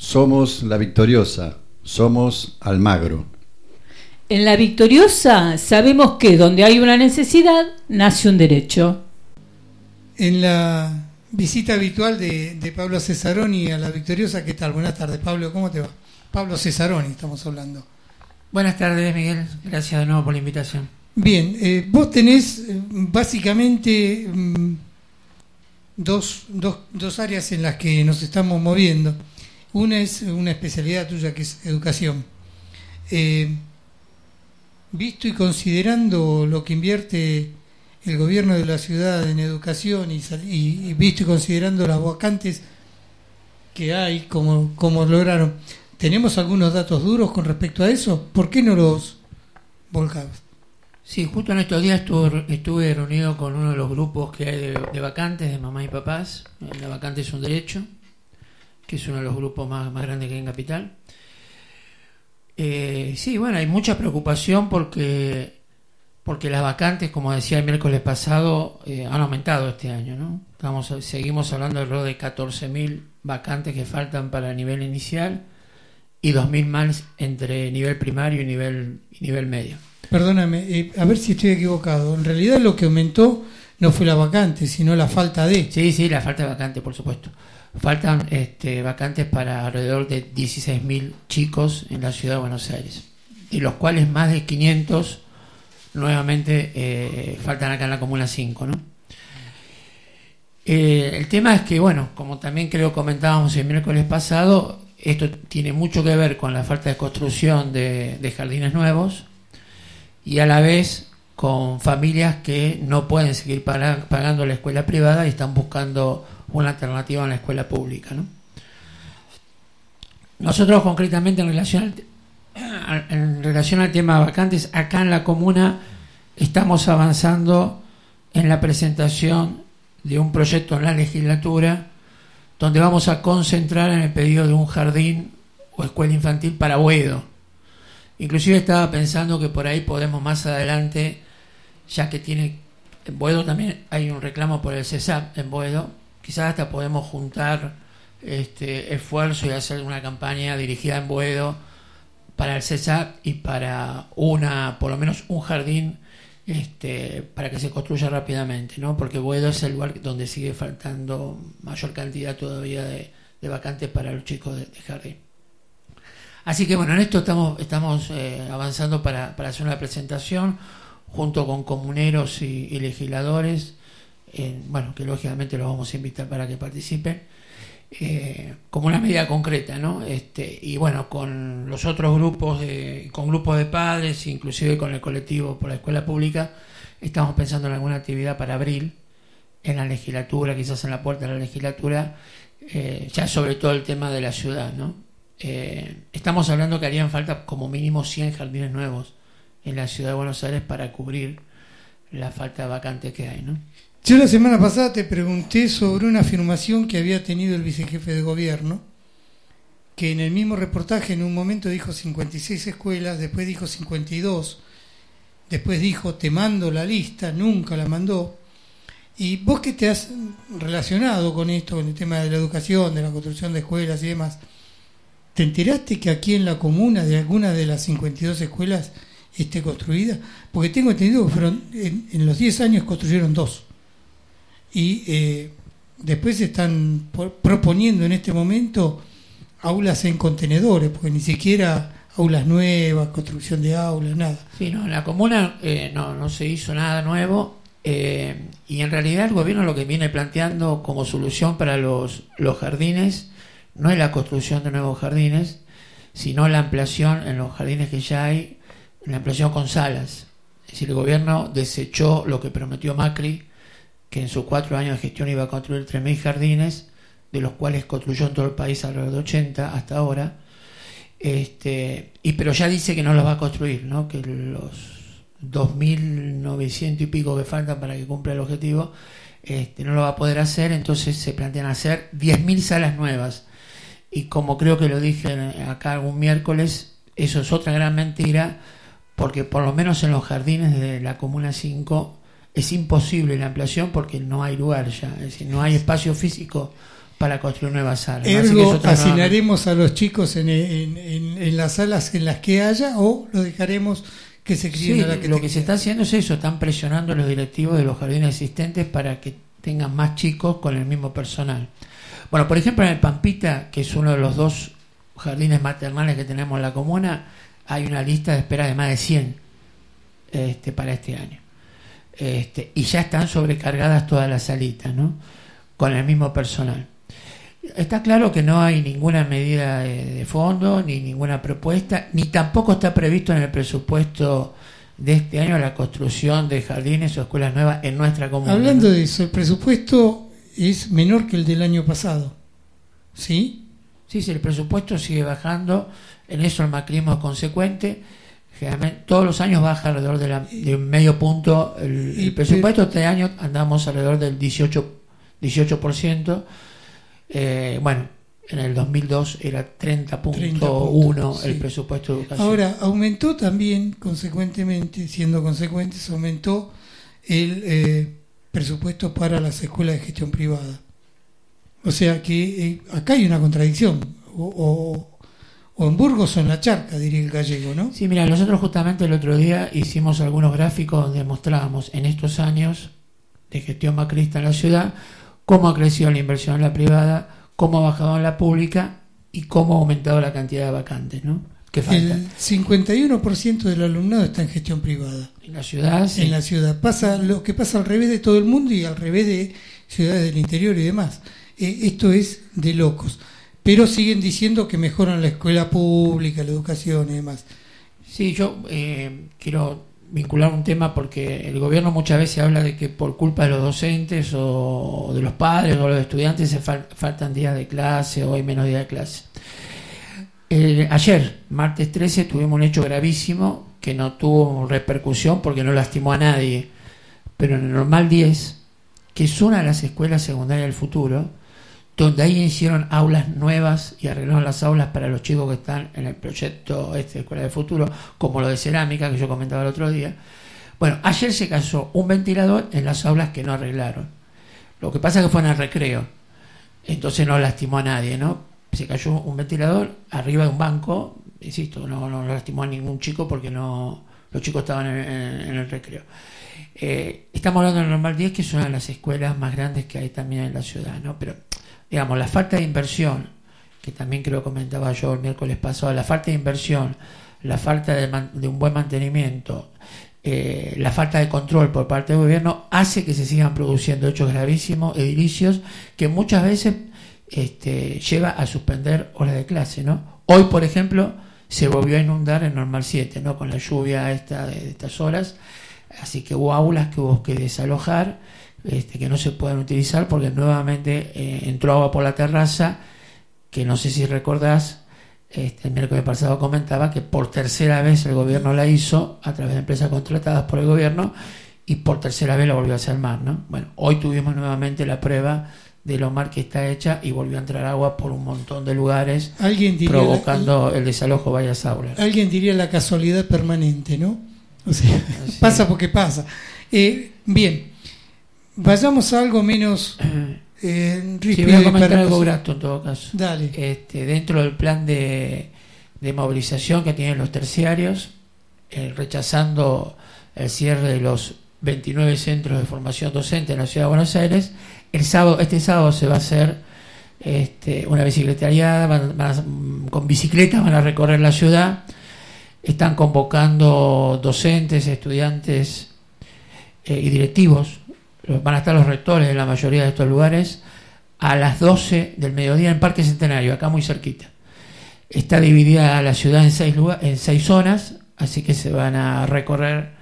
Somos La Victoriosa, somos Almagro. En La Victoriosa sabemos que donde hay una necesidad, nace un derecho. En la visita habitual de Pablo Cesaroni a La Victoriosa, ¿qué tal? Buenas tardes, Pablo, ¿cómo te va? Pablo Cesaroni, estamos hablando. Buenas tardes, Miguel, gracias de nuevo por la invitación. Bien, vos tenés básicamente dos áreas en las que nos estamos moviendo. Una es una especialidad tuya, que es educación. Visto y considerando lo que invierte el gobierno de la ciudad en educación y visto y considerando las vacantes que hay, como lograron, ¿tenemos algunos datos duros con respecto a eso? ¿Por qué no los volcabas? Sí, justo en estos días estuve reunido con uno de los grupos que hay de vacantes, de mamás y papás. La vacante es un derecho, que es uno de los grupos más grandes que hay en Capital. Sí, bueno, hay mucha preocupación porque las vacantes, como decía el miércoles pasado, han aumentado este año, ¿no? Seguimos hablando alrededor de 14.000 vacantes que faltan para el nivel inicial y 2.000 más entre nivel primario y nivel medio. Perdóname, a ver si estoy equivocado. En realidad lo que aumentó no fue la vacante, sino la falta de... Sí, la falta de vacante, por supuesto. Faltan vacantes para alrededor de 16.000 chicos en la ciudad de Buenos Aires, de los cuales más de 500 nuevamente faltan acá en la Comuna 5, ¿no? El tema es que, bueno, como también creo comentábamos el miércoles pasado, esto tiene mucho que ver con la falta de construcción de jardines nuevos y a la vez con familias que no pueden seguir pagando la escuela privada y están buscando una alternativa en la escuela pública, ¿no? Nosotros concretamente en relación al tema de vacantes, acá en la comuna estamos avanzando en la presentación de un proyecto en la legislatura donde vamos a concentrar en el pedido de un jardín o escuela infantil para Boedo. Inclusive estaba pensando que por ahí podemos más adelante, ya que en Boedo también hay un reclamo por el CESAP en Boedo, quizás hasta podemos juntar esfuerzo y hacer una campaña dirigida en Boedo para el CESAP y para por lo menos un jardín para que se construya rápidamente, ¿no? Porque Boedo es el lugar donde sigue faltando mayor cantidad todavía de vacantes para los chicos de jardín. Así que bueno, en esto estamos avanzando para hacer una presentación junto con comuneros y legisladores, que lógicamente los vamos a invitar para que participen, como una medida concreta, ¿no? Y bueno, con los otros grupos, con grupos de padres, inclusive con el colectivo por la escuela pública, estamos pensando en alguna actividad para abril, en la legislatura, quizás en la puerta de la legislatura, ya sobre todo el tema de la ciudad, ¿no? Estamos hablando que harían falta como mínimo 100 jardines nuevos en la ciudad de Buenos Aires para cubrir la falta de vacantes que hay, ¿no? Yo la semana pasada te pregunté sobre una afirmación que había tenido el vicejefe de gobierno, que en el mismo reportaje en un momento dijo 56 escuelas, después dijo 52, después dijo te mando la lista, nunca la mandó. Y vos que te has relacionado con esto, con el tema de la educación, de la construcción de escuelas y demás, ¿te enteraste que aquí en la comuna de alguna de las 52 escuelas esté construida? Porque tengo entendido que fueron en los 10 años construyeron 2. Y después están proponiendo en este momento aulas en contenedores, porque ni siquiera aulas nuevas, construcción de aulas, nada. Sí, no, en la comuna no se hizo nada nuevo, y en realidad el gobierno lo que viene planteando como solución para los jardines no es la construcción de nuevos jardines, sino la ampliación en los jardines que ya hay, la ampliación con salas. Es decir, el gobierno desechó lo que prometió Macri, que en sus 4 años de gestión iba a construir 3.000 jardines, de los cuales construyó en todo el país alrededor de 80 hasta ahora, pero ya dice que no los va a construir, ¿no? Que los 2.900 y pico que faltan para que cumpla el objetivo, no lo va a poder hacer. Entonces se plantean hacer 10.000 salas nuevas, y como creo que lo dije acá algún miércoles, eso es otra gran mentira, porque por lo menos en los jardines de la Comuna 5 es imposible la ampliación porque no hay lugar ya, es decir, no hay espacio físico para construir nuevas salas. Ergo, asignaremos a los chicos en las salas en las que haya, o los dejaremos que se críen a la que lo que se está haciendo es eso, están presionando a los directivos de los jardines existentes para que tengan más chicos con el mismo personal. Bueno, por ejemplo, en el Pampita, que es uno de los 2 jardines maternales que tenemos en la comuna, hay una lista de espera de más de 100 para este año. Y ya están sobrecargadas todas las salitas, ¿no? Con el mismo personal. Está claro que no hay ninguna medida de fondo, ni ninguna propuesta, ni tampoco está previsto en el presupuesto de este año la construcción de jardines o escuelas nuevas en nuestra comuna. Hablando de eso, el presupuesto es menor que el del año pasado, ¿sí? Sí, el presupuesto sigue bajando, en eso el macrismo es consecuente. Generalmente todos los años baja alrededor de un medio punto el presupuesto. Este año andamos alrededor del 18%. Bueno, en el 2002 era 30.1 el presupuesto de educación. Ahora, aumentó también, consecuentemente, siendo consecuentes, aumentó el presupuesto para las escuelas de gestión privada. O sea que acá hay una contradicción, o en Burgos o en la Charca, diría el gallego, ¿no? Sí, mira, nosotros justamente el otro día hicimos algunos gráficos donde mostrábamos en estos años de gestión macrista en la ciudad cómo ha crecido la inversión en la privada, cómo ha bajado en la pública y cómo ha aumentado la cantidad de vacantes, ¿no? ¿Qué falta? El 51% del alumnado está en gestión privada. En la ciudad, sí. En la ciudad. Pasa lo que pasa al revés de todo el mundo y al revés de ciudades del interior y demás. Esto es de locos. Pero siguen diciendo que mejoran la escuela pública, la educación y demás. Sí, yo quiero vincular un tema porque el gobierno muchas veces habla de que por culpa de los docentes o de los padres o de los estudiantes se faltan días de clase o hay menos días de clase. Ayer, martes 13, tuvimos un hecho gravísimo que no tuvo repercusión porque no lastimó a nadie, pero en el Normal 10, que es una de las escuelas secundarias del futuro, donde ahí hicieron aulas nuevas y arreglaron las aulas para los chicos que están en el proyecto de Escuela del Futuro, como lo de cerámica que yo comentaba el otro día. Bueno, ayer se cayó un ventilador en las aulas que no arreglaron. Lo que pasa es que fue en el recreo, entonces no lastimó a nadie, ¿no? Se cayó un ventilador arriba de un banco, insisto, no lastimó a ningún chico porque los chicos estaban en el recreo. Estamos hablando del Normal 10, que es una de las escuelas más grandes que hay también en la ciudad, ¿no? Pero digamos, la falta de inversión, que también creo que comentaba yo el miércoles pasado, la falta de inversión, la falta de un buen mantenimiento, la falta de control por parte del gobierno hace que se sigan produciendo hechos gravísimos, edilicios, que muchas veces lleva a suspender horas de clase, ¿no? Hoy, por ejemplo, se volvió a inundar en Normal 7, ¿no? Con la lluvia de estas horas, así que hubo aulas que hubo que desalojar, que no se pueden utilizar porque nuevamente entró agua por la terraza, que no sé si recordás, el miércoles pasado comentaba que por tercera vez el gobierno la hizo a través de empresas contratadas por el gobierno y por tercera vez la volvió a hacer mal, ¿no? Bueno, hoy tuvimos nuevamente la prueba de lo mal que está hecha y volvió a entrar agua por un montón de lugares, provocando el desalojo de varias aulas. Alguien diría la casualidad permanente, ¿no? O sea, sí. Pasa porque pasa. Bien. Vayamos a algo menos rígido. Sí, voy a comentar algo grato en todo caso. Dale. Dentro del plan de movilización que tienen los terciarios, rechazando el cierre de los 29 centros de formación docente en la Ciudad de Buenos Aires, este sábado se va a hacer una bicicletariada, con bicicletas van a recorrer la ciudad, están convocando docentes, estudiantes y directivos. Van a estar los rectores de la mayoría de estos lugares a las 12 del mediodía en Parque Centenario, acá muy cerquita. Está dividida la ciudad en 6 zonas, así que se van a recorrer,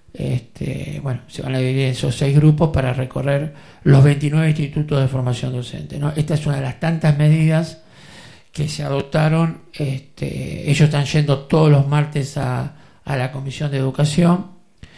se van a dividir esos 6 grupos para recorrer los 29 institutos de formación docente, ¿no? Esta es una de las tantas medidas que se adoptaron. Ellos están yendo todos los martes a la Comisión de Educación,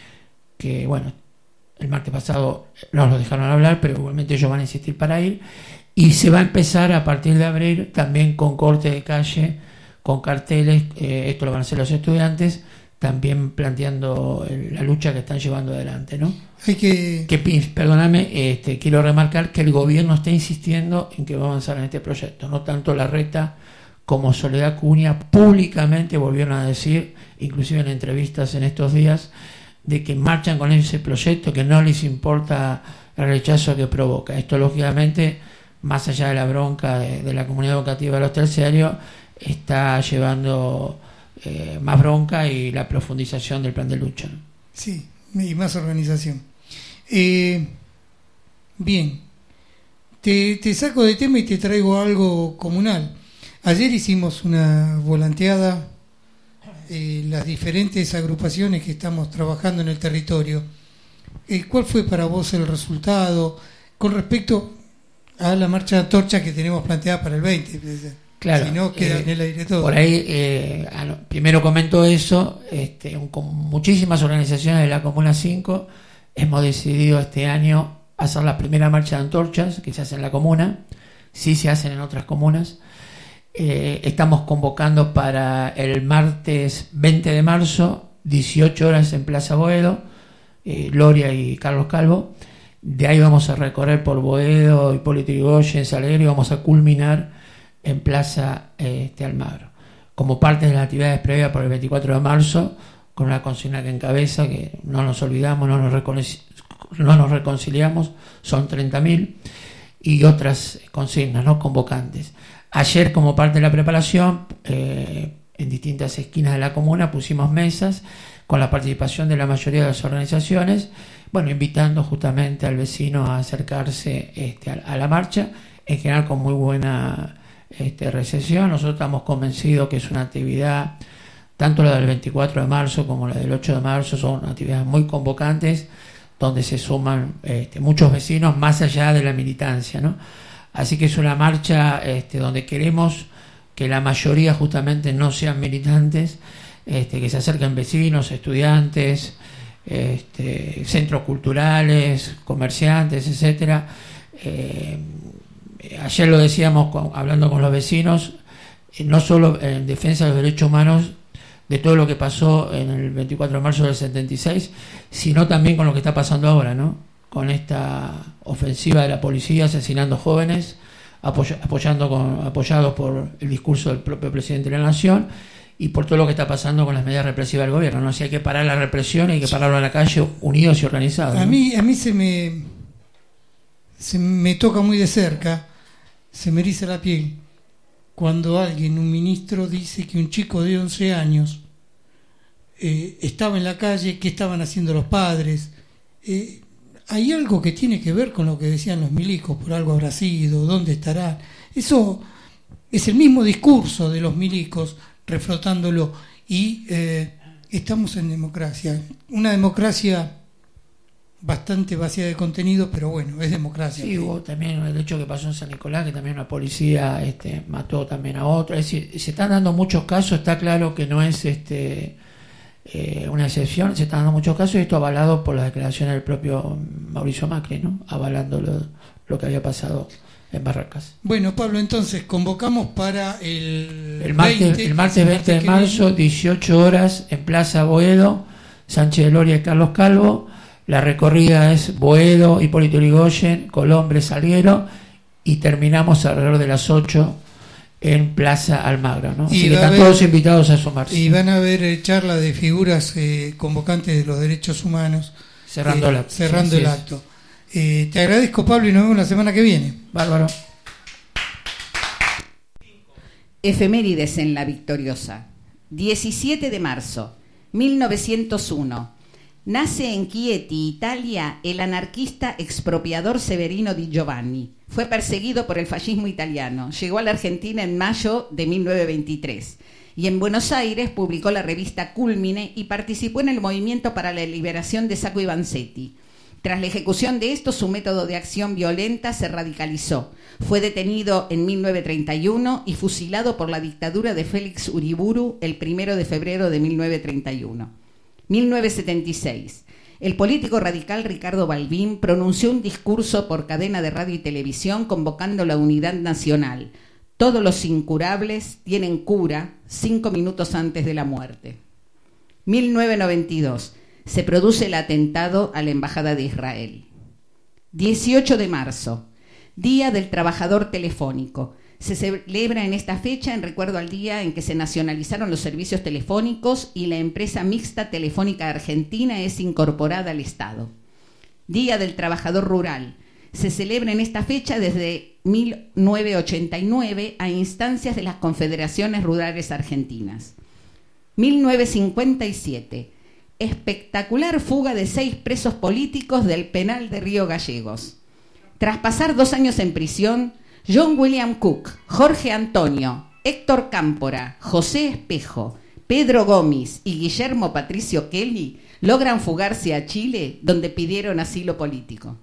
que bueno, el martes pasado no los dejaron hablar, pero igualmente ellos van a insistir para ir, y se va a empezar a partir de abril también con corte de calle, con carteles, esto lo van a hacer los estudiantes, también planteando la lucha que están llevando adelante, ¿no? Hay perdóname, quiero remarcar que el gobierno está insistiendo en que va a avanzar en este proyecto, no tanto Larreta como Soledad Cunha públicamente volvieron a decir, inclusive en entrevistas en estos días, de que marchan con ese proyecto, que no les importa el rechazo que provoca. Esto, lógicamente, más allá de la bronca de la comunidad educativa de los terciarios, está llevando más bronca y la profundización del plan de lucha, ¿no? Sí, y más organización. Bien, te saco de tema y te traigo algo comunal. Ayer hicimos una volanteada, las diferentes agrupaciones que estamos trabajando en el territorio. ¿Cuál fue para vos el resultado con respecto a la marcha de antorcha que tenemos planteada para el 20? Claro, si no, queda en el aire todo. Por ahí, primero comento eso, con muchísimas organizaciones de la Comuna 5 hemos decidido este año hacer la primera marcha de antorchas que se hace en la comuna, sí se hacen en otras comunas. Estamos convocando para el martes 20 de marzo, 18 horas en Plaza Boedo, Gloria y Carlos Calvo. De ahí vamos a recorrer por Boedo, Hipólito Yrigoyen, Salguero, y vamos a culminar en Plaza Almagro, como parte de las actividades previas por el 24 de marzo, con una consigna que encabeza, que no nos olvidamos, no nos reconciliamos, son 30.000, y otras consignas, ¿no?, convocantes. Ayer, como parte de la preparación, en distintas esquinas de la comuna pusimos mesas con la participación de la mayoría de las organizaciones, bueno, invitando justamente al vecino a acercarse a la marcha, en general con muy buena recepción. Nosotros estamos convencidos que es una actividad, tanto la del 24 de marzo como la del 8 de marzo, son actividades muy convocantes, donde se suman muchos vecinos más allá de la militancia, ¿no? Así que es una marcha donde queremos que la mayoría justamente no sean militantes, que se acerquen vecinos, estudiantes, centros culturales, comerciantes, etcétera. Ayer lo decíamos hablando con los vecinos, no solo en defensa de los derechos humanos, de todo lo que pasó en el 24 de marzo del 76, sino también con lo que está pasando ahora, ¿no?, con esta ofensiva de la policía asesinando jóvenes, apoyados por el discurso del propio presidente de la Nación, y por todo lo que está pasando con las medidas represivas del gobierno, ¿no? Si hay que parar la represión, hay que pararlo a la calle unidos y organizados, ¿no? A mí se me toca muy de cerca, se me eriza la piel, cuando un ministro, dice que un chico de 11 años estaba en la calle, qué estaban haciendo los padres. Hay algo que tiene que ver con lo que decían los milicos, por algo habrá sido, dónde estará. Eso es el mismo discurso de los milicos, reflotándolo. Y estamos en democracia, una democracia bastante vacía de contenido, pero bueno, es democracia. Sí, hubo también el hecho que pasó en San Nicolás, que también una policía mató también a otro. Es decir, se están dando muchos casos, está claro que no es una excepción, se están dando muchos casos, y esto avalado por las declaraciones del propio Mauricio Macri, ¿no?, avalando lo que había pasado en Barracas. Bueno, Pablo, entonces convocamos para el martes 20 de marzo, 18 horas en Plaza Boedo, Sánchez de Loria y Carlos Calvo. La recorrida es Boedo, Hipólito Yrigoyen, Colombre, Salguero, y terminamos alrededor de las 8 en Plaza Almagro, ¿no? Así que están todos invitados a sumarse. Y van a haber charla de figuras convocantes de los derechos humanos. Cerrando el acto. Cerrando el acto. Te agradezco, Pablo, y nos vemos la semana que viene. Bárbaro. Efemérides en La Victoriosa. 17 de marzo, 1901. Nace en Chieti, Italia, el anarquista expropiador Severino Di Giovanni. Fue perseguido por el fascismo italiano. Llegó a la Argentina en mayo de 1923. Y en Buenos Aires publicó la revista Cúlmine y participó en el movimiento para la liberación de Sacco y Vanzetti. Tras la ejecución de esto, su método de acción violenta se radicalizó. Fue detenido en 1931 y fusilado por la dictadura de Félix Uriburu el 1 de febrero de 1931. 1976. El político radical Ricardo Balbín pronunció un discurso por cadena de radio y televisión convocando la unidad nacional. Todos los incurables tienen cura 5 minutos antes de la muerte. 1992. Se produce el atentado a la Embajada de Israel. 18 de marzo. Día del Trabajador Telefónico. Se celebra en esta fecha en recuerdo al día en que se nacionalizaron los servicios telefónicos y la empresa mixta telefónica argentina es incorporada al Estado. Día del Trabajador Rural. Se celebra en esta fecha desde 1989 a instancias de las Confederaciones Rurales Argentinas. 1957. Espectacular fuga de 6 presos políticos del penal de Río Gallegos. Tras pasar 2 años en prisión, John William Cook, Jorge Antonio, Héctor Cámpora, José Espejo, Pedro Gómez y Guillermo Patricio Kelly logran fugarse a Chile, donde pidieron asilo político.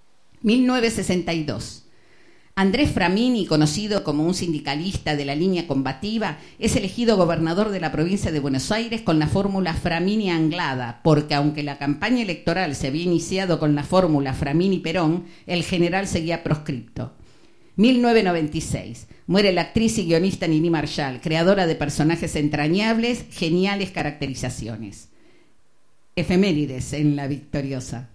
1962. Andrés Framini, conocido como un sindicalista de la línea combativa, es elegido gobernador de la provincia de Buenos Aires con la fórmula Framini-Anglada, porque aunque la campaña electoral se había iniciado con la fórmula Framini-Perón, el general seguía proscripto. 1996. Muere la actriz y guionista Nini Marshall, creadora de personajes entrañables, geniales caracterizaciones. Efemérides en La Victoriosa.